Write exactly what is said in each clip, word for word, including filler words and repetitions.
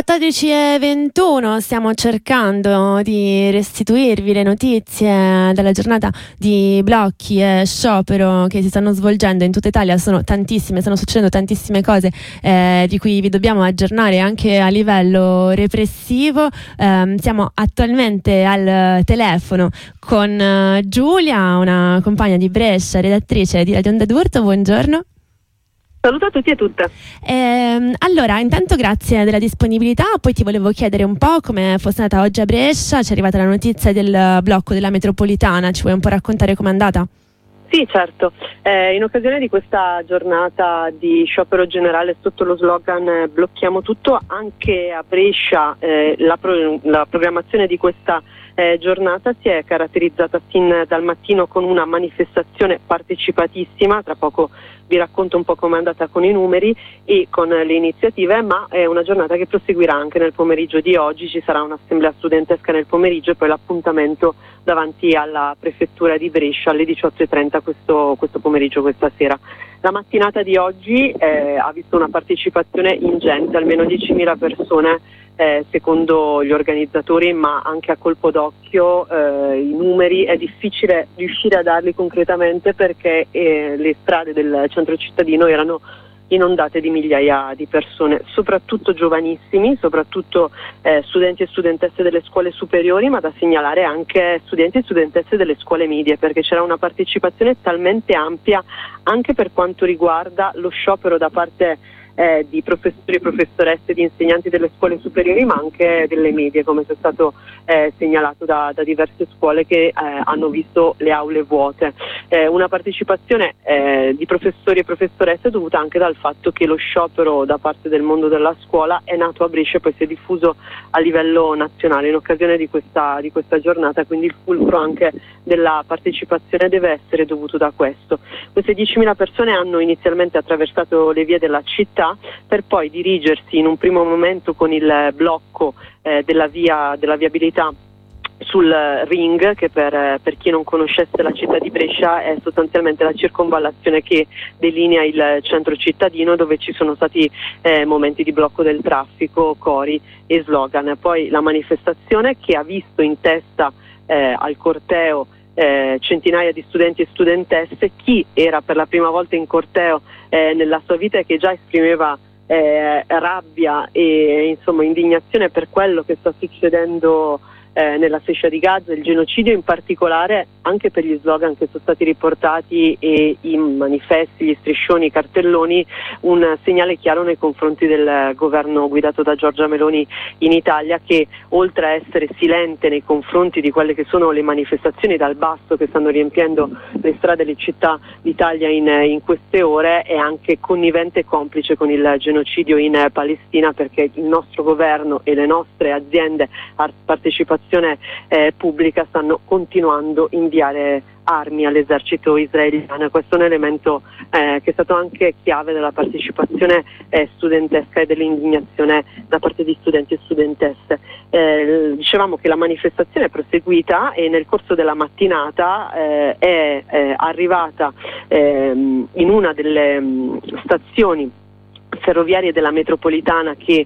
quattordici e ventuno, stiamo cercando di restituirvi le notizie della giornata di blocchi e sciopero che si stanno svolgendo in tutta Italia. Sono tantissime, stanno succedendo tantissime cose eh, di cui vi dobbiamo aggiornare anche a livello repressivo. Eh, siamo attualmente al telefono con uh, Giulia, una compagna di Brescia, redattrice di Radio Onda d'Urto. Buongiorno. Saluto a tutti e tutte. Eh, allora, intanto grazie della disponibilità, poi ti volevo chiedere un po' come fosse andata oggi a Brescia. Ci è arrivata la notizia del blocco della metropolitana, ci vuoi un po' raccontare com'è andata? Sì, certo. Eh, in occasione di questa giornata di sciopero generale sotto lo slogan eh, blocchiamo tutto, anche a Brescia eh, la, pro- la programmazione di questa eh, giornata si è caratterizzata sin dal mattino con una manifestazione partecipatissima. Tra poco vi racconto un po' com'è andata con i numeri e con le iniziative, ma è una giornata che proseguirà anche nel pomeriggio di oggi. Ci sarà un'assemblea studentesca nel pomeriggio e poi l'appuntamento davanti alla prefettura di Brescia alle diciotto e trenta questo, questo pomeriggio, questa sera. La mattinata di oggi eh, ha visto una partecipazione ingente, almeno diecimila persone eh, secondo gli organizzatori, ma anche a colpo d'occhio eh, i numeri è difficile riuscire a darli concretamente perché eh, le strade del centro cittadino erano inondate di migliaia di persone, soprattutto giovanissimi, soprattutto eh, studenti e studentesse delle scuole superiori, ma da segnalare anche studenti e studentesse delle scuole medie, perché c'era una partecipazione talmente ampia anche per quanto riguarda lo sciopero da parte eh, di professori, professoresse, di insegnanti delle scuole superiori, ma anche delle medie, come è stato eh, segnalato da, da diverse scuole che eh, hanno visto le aule vuote. Eh, una partecipazione eh, di professori e professoresse dovuta anche dal fatto che lo sciopero da parte del mondo della scuola è nato a Brescia e poi si è diffuso a livello nazionale in occasione di questa, di questa giornata, quindi il fulcro anche della partecipazione deve essere dovuto da questo. Queste diecimila persone hanno inizialmente attraversato le vie della città per poi dirigersi in un primo momento con il blocco eh, della via della viabilità sul ring, che per, per chi non conoscesse la città di Brescia è sostanzialmente la circonvallazione che delinea il centro cittadino, dove ci sono stati eh, momenti di blocco del traffico, cori e slogan. Poi la manifestazione che ha visto in testa eh, al corteo eh, centinaia di studenti e studentesse, chi era per la prima volta in corteo eh, nella sua vita e che già esprimeva eh, rabbia e insomma indignazione per quello che sta succedendo Eh, nella striscia di Gaza, il genocidio in particolare, anche per gli slogan che sono stati riportati e i manifesti, gli striscioni, i cartelloni, un segnale chiaro nei confronti del governo guidato da Giorgia Meloni in Italia, che oltre a essere silente nei confronti di quelle che sono le manifestazioni dal basso che stanno riempiendo le strade e le città d'Italia in, in queste ore, è anche connivente e complice con il genocidio in Palestina, perché il nostro governo e le nostre aziende a partecipazione Eh, pubblica stanno continuando a inviare armi all'esercito israeliano. Questo è un elemento eh, che è stato anche chiave della partecipazione eh, studentesca e dell'indignazione da parte di studenti e studentesse. Eh, dicevamo che la manifestazione è proseguita e nel corso della mattinata eh, è eh, arrivata eh, in una delle mh, stazioni ferroviarie della metropolitana che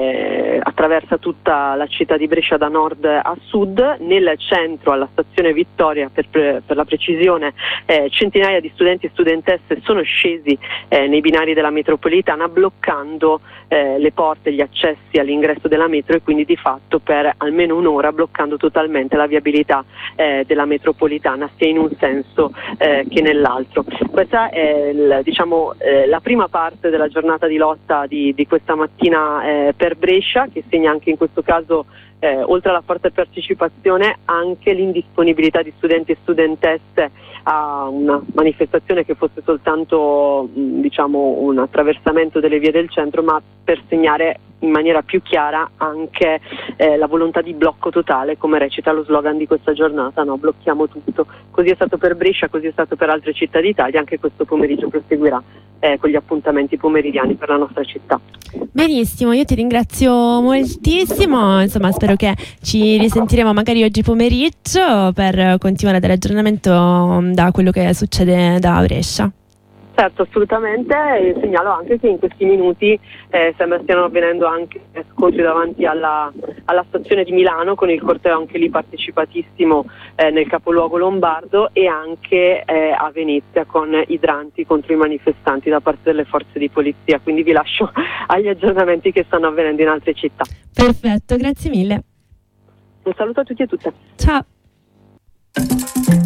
eh, attraversa tutta la città di Brescia da nord a sud. Nel centro, alla stazione Vittoria per, pre- per la precisione, eh, centinaia di studenti e studentesse sono scesi eh, nei binari della metropolitana, bloccando eh, le porte, gli accessi all'ingresso della metro, e quindi di fatto per almeno un'ora bloccando totalmente la viabilità eh, della metropolitana, sia in un senso eh, che nell'altro. Questa è il, diciamo, eh, la prima parte della giornata di lotta di, di questa mattina eh, per Brescia, che segna anche in questo caso, eh, oltre alla forte partecipazione, anche l'indisponibilità di studenti e studentesse a una manifestazione che fosse soltanto mh, diciamo un attraversamento delle vie del centro, ma per segnare in maniera più chiara anche eh, la volontà di blocco totale, come recita lo slogan di questa giornata, no? Blocchiamo tutto. Così è stato per Brescia, così è stato per altre città d'Italia. Anche questo pomeriggio proseguirà eh, con gli appuntamenti pomeridiani per la nostra città. Benissimo, io ti ringrazio moltissimo, insomma spero che ci risentiremo magari oggi pomeriggio per continuare a dare aggiornamento da quello che succede da Brescia. Certo, assolutamente, e segnalo anche che in questi minuti eh, sembra stiano avvenendo anche scontri davanti alla, alla stazione di Milano, con il corteo anche lì partecipatissimo eh, nel capoluogo lombardo, e anche eh, a Venezia con idranti contro i manifestanti da parte delle forze di polizia, quindi vi lascio agli aggiornamenti che stanno avvenendo in altre città. Perfetto, grazie mille. Un saluto a tutti e tutte. Ciao.